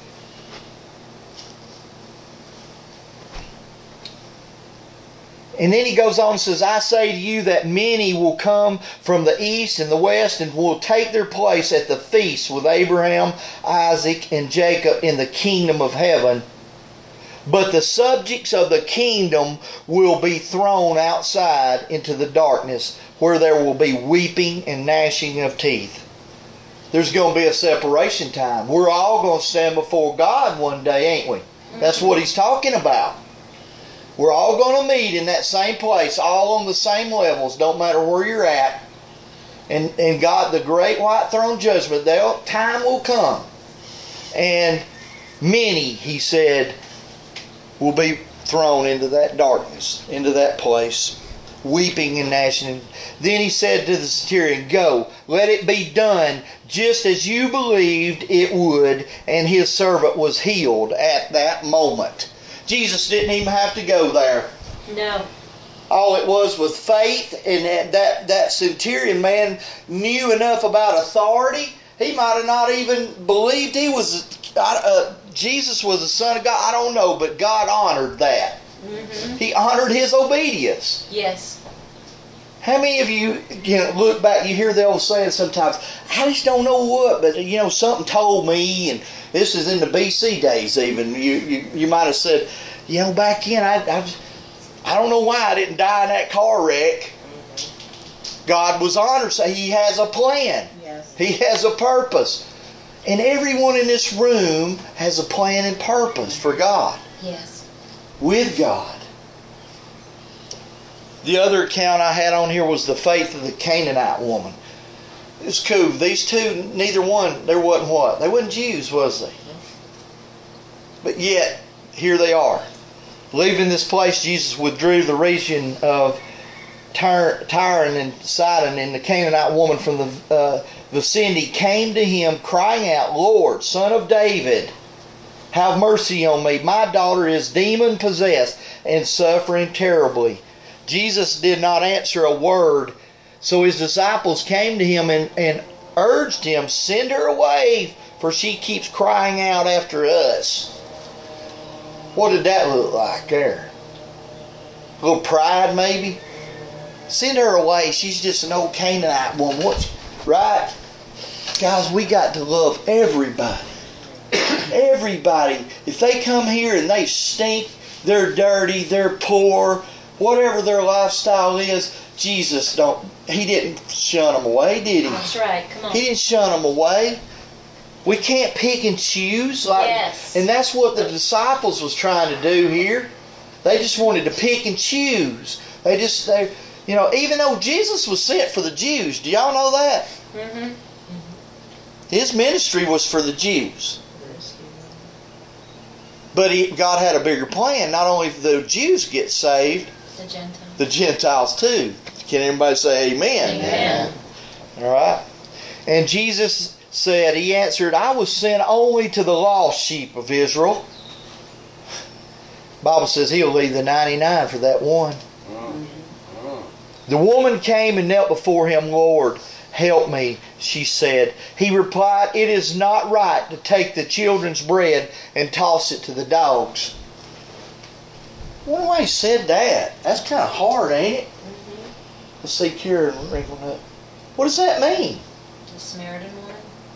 Speaker 2: And then he goes on and says, "I say to you that many will come from the east and the west and will take their place at the feast with Abraham, Isaac, and Jacob in the kingdom of heaven. But the subjects of the kingdom will be thrown outside into the darkness, where there will be weeping and gnashing of teeth." There's going to be a separation time. We're all going to stand before God one day, ain't we? That's what he's talking about. We're all going to meet in that same place, all on the same levels, don't matter where you're at. And God, the great white throne judgment, time will come. And many, he said, will be thrown into that darkness, into that place, weeping and gnashing. Then he said to the centurion, "Go, let it be done just as you believed it would." And his servant was healed at that moment. Jesus didn't even have to go there.
Speaker 3: No.
Speaker 2: All it was faith, and that centurion man knew enough about authority. He might have not even believed Jesus was the Son of God. I don't know, but God honored that.
Speaker 3: Mm-hmm.
Speaker 2: He honored his obedience.
Speaker 3: Yes.
Speaker 2: How many of you look back, you hear the old saying sometimes, "I just don't know what, but something told me," and this is in the BC days even. You might have said, back then, I don't know why I didn't die in that car wreck. God was honored, so he has a plan.
Speaker 5: Yes.
Speaker 2: He has a purpose. And everyone in this room has a plan and purpose for God.
Speaker 3: Yes.
Speaker 2: With God. The other account I had on here was the faith of the Canaanite woman. It's cool. These two, neither one, there wasn't what? They wasn't Jews, was they? But yet, here they are. Leaving this place, Jesus withdrew to the region of Tyre and Sidon, and the Canaanite woman from the vicinity came to him crying out, "Lord, Son of David, have mercy on me. My daughter is demon-possessed and suffering terribly." Jesus did not answer a word, so his disciples came to him and urged him, "Send her away, for she keeps crying out after us." What did that look like there? A little pride maybe? Send her away. She's just an old Canaanite woman. Right? Guys, we got to love everybody. Everybody. If they come here and they stink, they're dirty, they're poor, whatever their lifestyle is, Jesus he didn't shun them away, did he?
Speaker 3: That's right. Come on.
Speaker 2: He didn't shun them away. We can't pick and choose.
Speaker 3: Yes.
Speaker 2: And that's what the disciples was trying to do here. They just wanted to pick and choose. Even though Jesus was sent for the Jews, do y'all know that?
Speaker 3: Mm-hmm.
Speaker 2: His ministry was for the Jews. But God had a bigger plan. Not only for the Jews get saved, the Gentiles too. Can everybody say amen?
Speaker 3: Amen.
Speaker 2: All right. And Jesus said, he answered, "I was sent only to the lost sheep of Israel." The Bible says he'll leave the 99 for that one. The woman came and knelt before him. "Lord, help me," she said. He replied, "It is not right to take the children's bread and toss it to the dogs." I wonder why he said that. That's kind of hard, ain't it?
Speaker 3: Mm-hmm.
Speaker 2: Let's see, Kieran, wrinkle up. What does that mean?
Speaker 3: The Samaritan woman?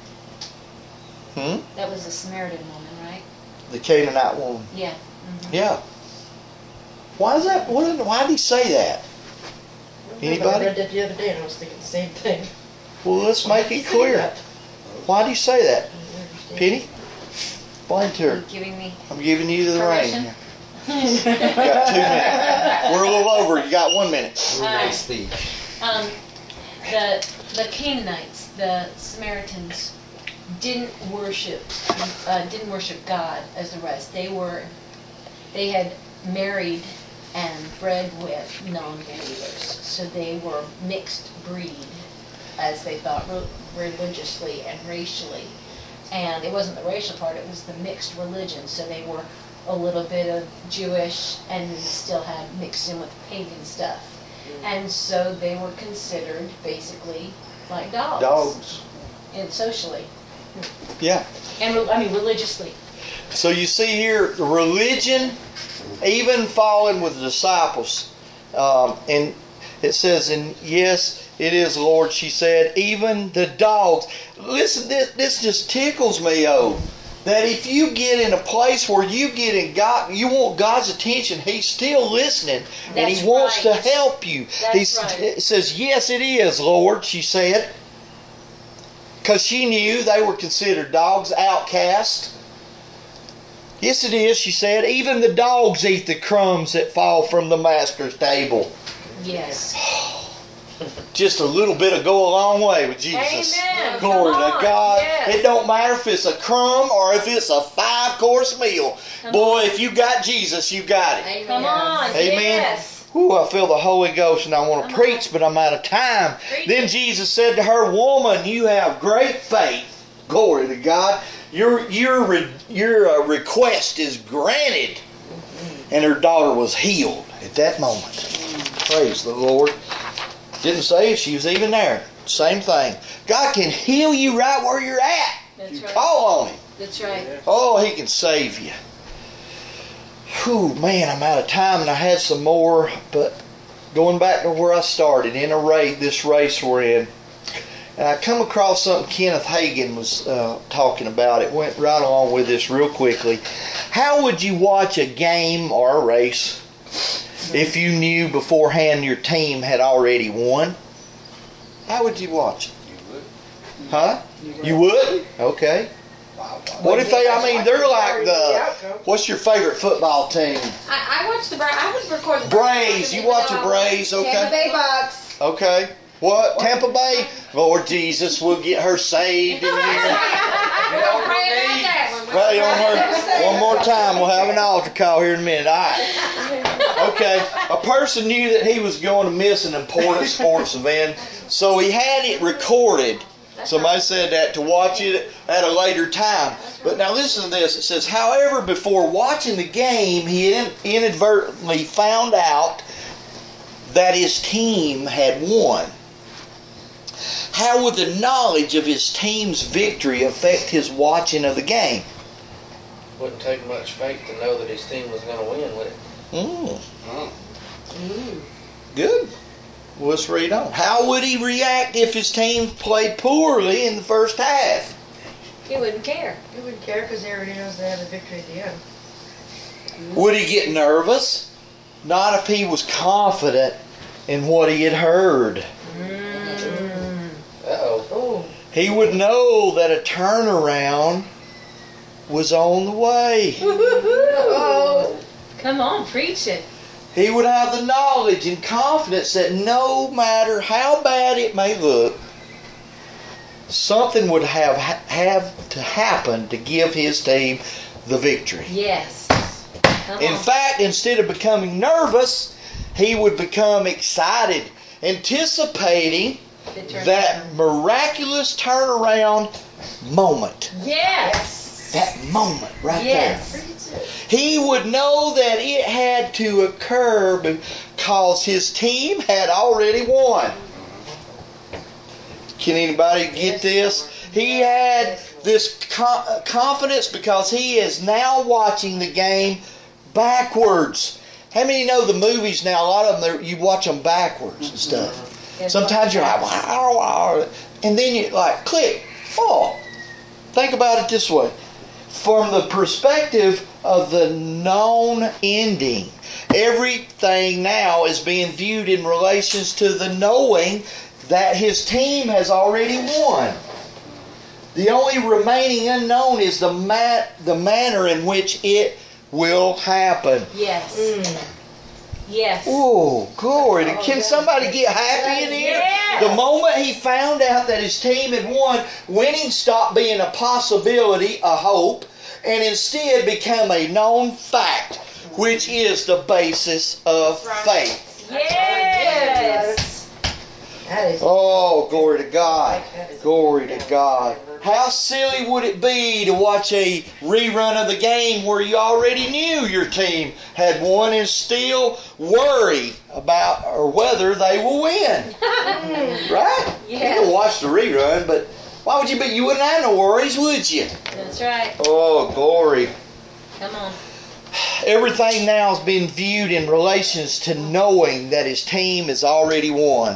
Speaker 2: Hmm?
Speaker 3: That was the Samaritan woman, right?
Speaker 2: The Canaanite woman.
Speaker 3: Yeah. Mm-hmm.
Speaker 2: Yeah. Why is that? Why did he say that? Anybody?
Speaker 5: I read that the other day and I was thinking the same thing.
Speaker 2: Well, let's make it clear. Why do you say that? Penny? Explain to her.
Speaker 3: You're giving me
Speaker 2: I'm giving you the
Speaker 3: permission?
Speaker 2: rein. You got 2 minutes. We're a little over. You got 1 minute.
Speaker 1: Next speech.
Speaker 3: The Canaanites, the Samaritans, didn't worship God as the rest. They were
Speaker 6: they had married and bred with non-believers. So they were mixed breed, as they thought, religiously and racially. And it wasn't the racial part, it was the mixed religion. So they were a little bit of Jewish and still had mixed in with pagan stuff. And so they were considered basically like dogs.
Speaker 2: Dogs.
Speaker 6: And socially.
Speaker 2: Yeah.
Speaker 6: And religiously.
Speaker 2: So you see here, religion, even falling with the disciples. And it says, and yes, it is, Lord, she said, even the dogs. Listen, this just tickles me, that if you get in a place where you get in God, you want God's attention, He's still listening, and He wants to help you. It says, yes, it is, Lord, she said. Because she knew they were considered dogs, outcasts. Yes, it is, she said. Even the dogs eat the crumbs that fall from the master's table.
Speaker 6: Yes.
Speaker 2: Just a little bit of go a long way with Jesus.
Speaker 6: Amen.
Speaker 2: Glory to God.
Speaker 6: Yes.
Speaker 2: It don't matter if it's a crumb or if it's a 5-course meal. Boy, if you got Jesus, you got it.
Speaker 6: Amen. Come on.
Speaker 2: Amen.
Speaker 6: Yes.
Speaker 2: Ooh, I feel the Holy Ghost and I want to preach, but I'm out of time. Then Jesus said to her, woman, you have great faith. Glory to God. Your request is granted. And her daughter was healed at that moment. Praise the Lord. Didn't say if she was even there. Same thing. God can heal you right where you're at.
Speaker 6: That's
Speaker 2: You
Speaker 6: right.
Speaker 2: call on Him.
Speaker 6: That's right.
Speaker 2: Oh, He can save you. Whew, man, I'm out of time and I had some more, but going back to where I started, in this race we're in, and I come across something Kenneth Hagin was talking about. It went right along with this real quickly. How would you watch a game or a race if you knew beforehand your team had already won? How would you watch it?
Speaker 7: You would.
Speaker 2: Huh? You would? Okay. What if they're like what's your favorite football team?
Speaker 5: I watched I would record the
Speaker 2: Braves. You watch the Braves, okay.
Speaker 5: Tampa Bay Bucks.
Speaker 2: Okay. What? Tampa Bay? Lord Jesus, we'll get her saved in here. Pray on her. One more time. We'll have an altar call here in a minute. All right. Okay. A person knew that he was going to miss an important sports event, so he had it recorded. Somebody said that to watch it at a later time. But now listen to this. It says, however, before watching the game, he inadvertently found out that his team had won. How would the knowledge of his team's victory affect his watching of the game?
Speaker 1: Wouldn't take much faith to know that his team was going to win, would it?
Speaker 2: Good. Well, let's read on. How would he react if his team played poorly in the first half?
Speaker 6: He wouldn't care.
Speaker 5: He wouldn't care because he already knows they have a victory at the end.
Speaker 2: Would he get nervous? Not if he was confident in what he had heard.
Speaker 1: Uh-oh.
Speaker 2: He would know that a turnaround was on the way.
Speaker 6: Oh. Come on, preach it.
Speaker 2: He would have the knowledge and confidence that no matter how bad it may look, something would have to happen to give his team the victory.
Speaker 6: Yes.
Speaker 2: In fact, instead of becoming nervous, he would become excited, anticipating that miraculous turnaround moment.
Speaker 6: Yes.
Speaker 2: That moment right
Speaker 6: Yes.
Speaker 2: there. He would know that it had to occur because his team had already won. Can anybody get this? He had this confidence because he is now watching the game backwards. How many know the movies now? A lot of them, you watch them backwards and stuff. Sometimes you're like, wow, wow, and then you like, click, oh. Think about it this way. From the perspective of the known ending, everything now is being viewed in relations to the knowing that his team has already won. The only remaining unknown is the manner in which it will happen.
Speaker 6: Yes. Yes.
Speaker 2: Oh, glory. Can somebody get happy in here?
Speaker 6: Yes.
Speaker 2: The moment he found out that his team had won, winning stopped being a possibility, a hope, and instead became a known fact. which is the basis of faith.
Speaker 6: Yes.
Speaker 5: That is.
Speaker 2: Oh, glory to God. Glory to God. How silly would it be to watch a rerun of the game where you already knew your team had won and still worry about or whether they will win? Right?
Speaker 6: Yes.
Speaker 2: You can watch the rerun, but why would you be? You wouldn't have no worries, would you?
Speaker 6: That's right.
Speaker 2: Oh, glory.
Speaker 6: Come on.
Speaker 2: Everything now is being viewed in relations to knowing that his team has already won.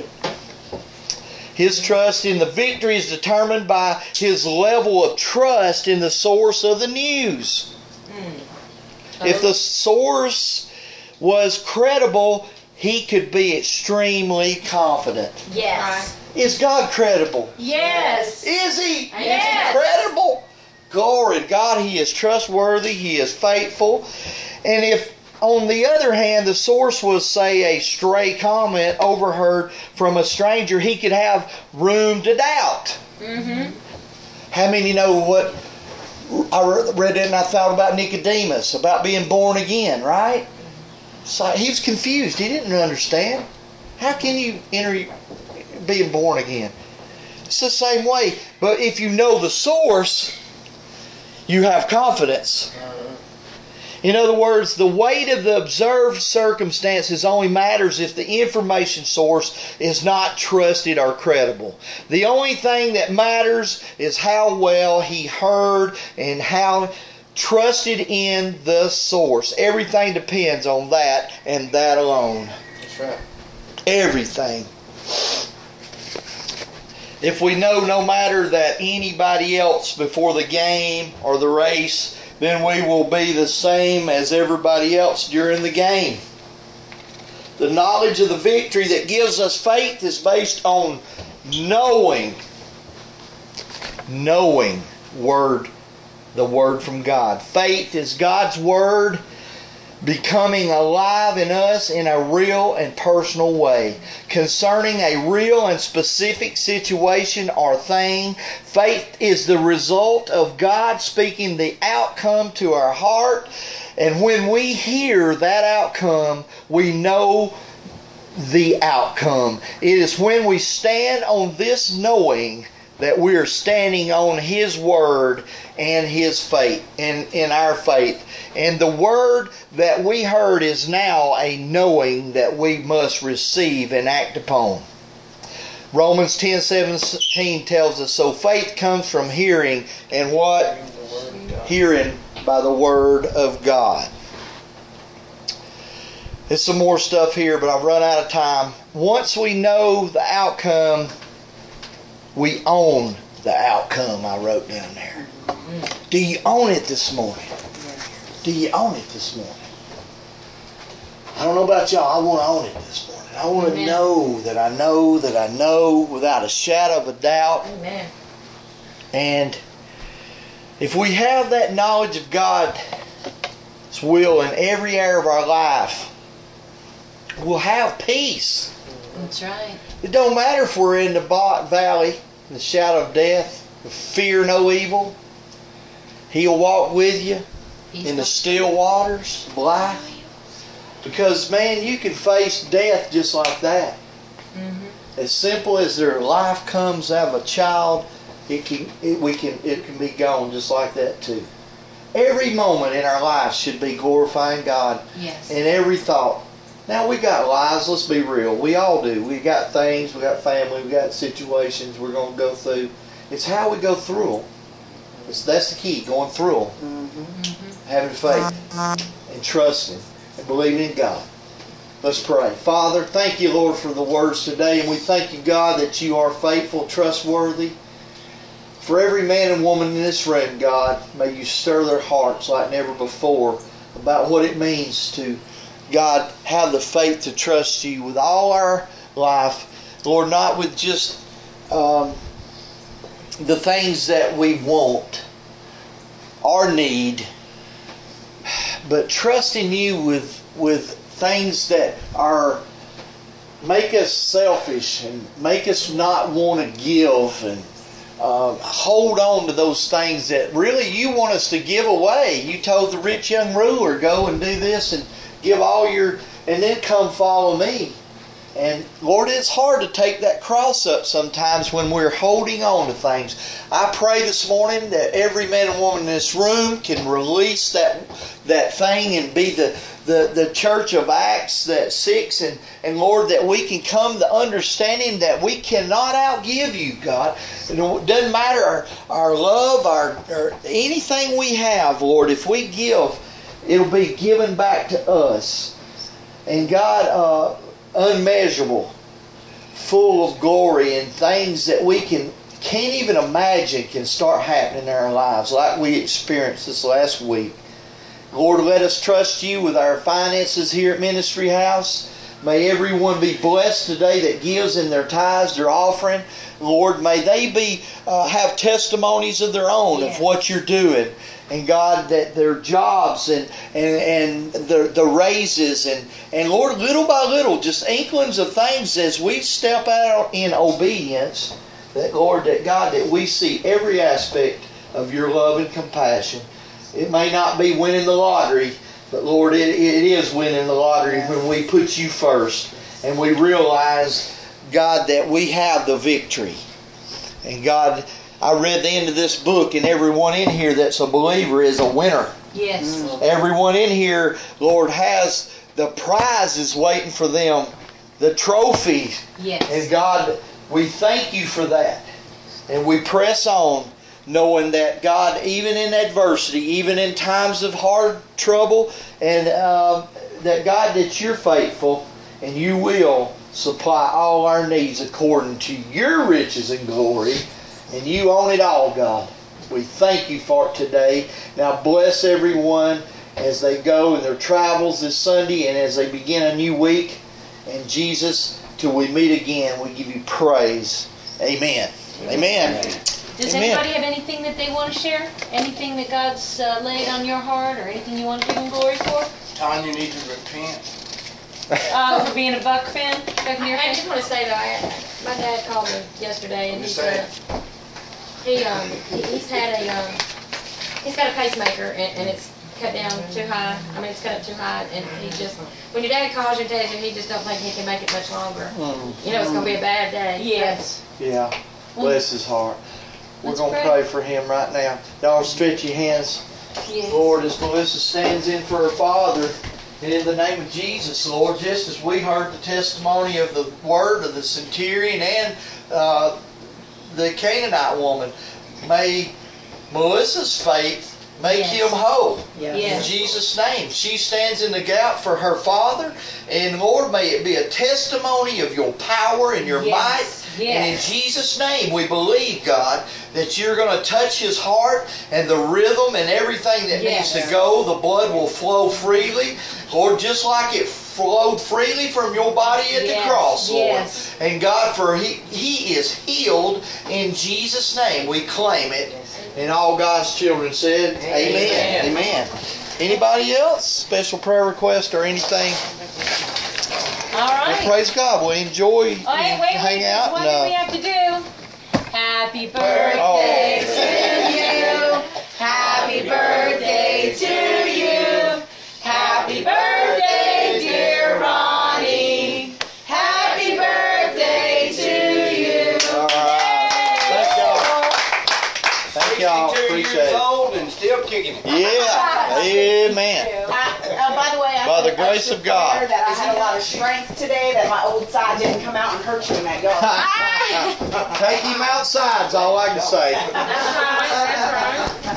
Speaker 2: His trust in the victory is determined by his level of trust in the source of the news. If the source was credible, he could be extremely confident.
Speaker 6: Yes.
Speaker 2: Is God credible?
Speaker 6: Yes.
Speaker 2: Is He?
Speaker 6: Yes.
Speaker 2: Credible. Glory to God, He is trustworthy, He is faithful. And if, on the other hand, the source was, say, a stray comment overheard from a stranger, he could have room to doubt.
Speaker 6: Mm-hmm.
Speaker 2: How many know what I read it and I thought about Nicodemus, about being born again, right? So he was confused. He didn't understand. How can you enter being born again? It's the same way. But if you know the source, you have confidence. In other words, the weight of the observed circumstances only matters if the information source is not trusted or credible. The only thing that matters is how well he heard and how trusted in the source. Everything depends on that and that alone.
Speaker 1: That's right.
Speaker 2: Everything. If we know no matter that anybody else before the game or the race, then we will be the same as everybody else during the game. The knowledge of the victory that gives us faith is based on knowing the Word from God. Faith is God's Word becoming alive in us in a real and personal way. Concerning a real and specific situation or thing, faith is the result of God speaking the outcome to our heart. And when we hear that outcome, we know the outcome. It is when we stand on this knowing that we are standing on His Word and His faith, and in our faith. And the Word that we heard is now a knowing that we must receive and act upon. Romans 10:17 tells us, so faith comes from hearing, and what? Hearing by the Word of God. There's some more stuff here, but I've run out of time. Once we know the outcome, we own the outcome, I wrote down there. Do you own it this morning? Do you own it this morning? I don't know about y'all. I want to own it this morning. I want to know that I know that I know without a shadow of a doubt.
Speaker 6: Amen.
Speaker 2: And if we have that knowledge of God's will in every area of our life, we'll have peace.
Speaker 6: That's right.
Speaker 2: It don't matter if we're in the valley, the shadow of death, fear no evil. He'll walk with you in the still waters of life. Because, man, you can face death just like that.
Speaker 6: Mm-hmm.
Speaker 2: As simple as their life comes out of a child, it can be gone just like that too. Every moment in our lives should be glorifying God.
Speaker 6: Yes.
Speaker 2: In every thought. Now, we got lives, let's be real. We all do. We got things, we got family, we got situations we're going to go through. It's how we go through them. That's the key, going through them.
Speaker 6: Mm-hmm.
Speaker 2: Having faith and trusting and believing in God. Let's pray. Father, thank you, Lord, for the words today. And we thank you, God, that you are faithful, trustworthy. For every man and woman in this room, God, may you stir their hearts like never before about what it means to, God, have the faith to trust you with all our life. Lord, not with just the things that we want or need, but trusting you with things that are make us selfish and make us not want to give and hold on to those things that really you want us to give away. You told the rich young ruler, go and do this and give all your, and then come follow me. And Lord, it's hard to take that cross up sometimes when we're holding on to things. I pray this morning that every man and woman in this room can release that thing and be the church of Acts, that 6, and Lord, that we can come to the understanding that we cannot outgive you, God. It doesn't matter our love, our anything we have, Lord, if we give, it'll be given back to us. And God, unmeasurable, full of glory, and things that we can't even imagine can start happening in our lives like we experienced this last week. Lord, let us trust you with our finances here at Ministry House. May everyone be blessed today that gives in their tithes, their offering. Lord, may they have testimonies of their own of what you're doing. And God, that their jobs and the raises and Lord, little by little, just inklings of things as we step out in obedience, that Lord, that God, that we see every aspect of your love and compassion. It may not be winning the lottery, but Lord, it is winning the lottery when we put you first and we realize, God, that we have the victory. And God, I read the end of this book, and everyone in here that's a believer is a winner.
Speaker 6: Yes.
Speaker 2: Everyone in here, Lord, has the prizes waiting for them, the trophy.
Speaker 6: Yes.
Speaker 2: And God, we thank you for that. And we press on, knowing that, God, even in adversity, even in times of hard trouble, and that, God, that you're faithful and you will supply all our needs according to your riches and glory. And you own it all, God. We thank you for it today. Now bless everyone as they go in their travels this Sunday and as they begin a new week. And Jesus, till we meet again, we give you praise. Amen. Amen.
Speaker 6: Does
Speaker 2: Amen.
Speaker 6: anybody have anything that they want to share? Anything that God's laid on your heart, or anything you want to give Him glory for?
Speaker 7: Tanya, you need to repent.
Speaker 6: For being a Buck fan?
Speaker 5: I just want to say that my dad called me yesterday and he said he's got a pacemaker and it's cut down too high. I mean, it's cut up too high, and he just, when your dad calls you and tells you he just don't think he can make it much longer, you know it's going to be a bad day.
Speaker 6: Yes.
Speaker 2: Yeah. Bless his heart. We're
Speaker 6: Let's
Speaker 2: going to pray for him right now. Y'all stretch your hands.
Speaker 6: Yes.
Speaker 2: Lord, as Melissa stands in for her father, and in the name of Jesus, Lord, just as we heard the testimony of the word of the centurion and the Canaanite woman, may Melissa's faith make him whole. In Jesus' name. She stands in the gap for her father. And Lord, may it be a testimony of your power and your might. And in Jesus' name we believe, God, that you're going to touch his heart and the rhythm and everything that needs to go. The blood will flow freely. Lord, just like it flowed freely from your body at the cross, Lord. And God, for he is healed in Jesus' name. We claim it. And all God's children said, Amen. Amen. Anybody else? Special prayer request or anything?
Speaker 6: All right.
Speaker 2: Well, praise God. We enjoy hang out.
Speaker 6: What do we have to do? Happy birthday to you. Happy birthday to you. Happy birthday, dear Ronnie. Happy birthday to you.
Speaker 2: All right. Thank y'all. Appreciate it.
Speaker 7: Old and still kicking it.
Speaker 2: Yeah. Amen.
Speaker 8: By the way,
Speaker 2: By the grace of God.
Speaker 8: that I had a lot of strength today, that my old side didn't come out and hurt you in that yard.
Speaker 2: Take him outside is all I can say.
Speaker 5: That's right.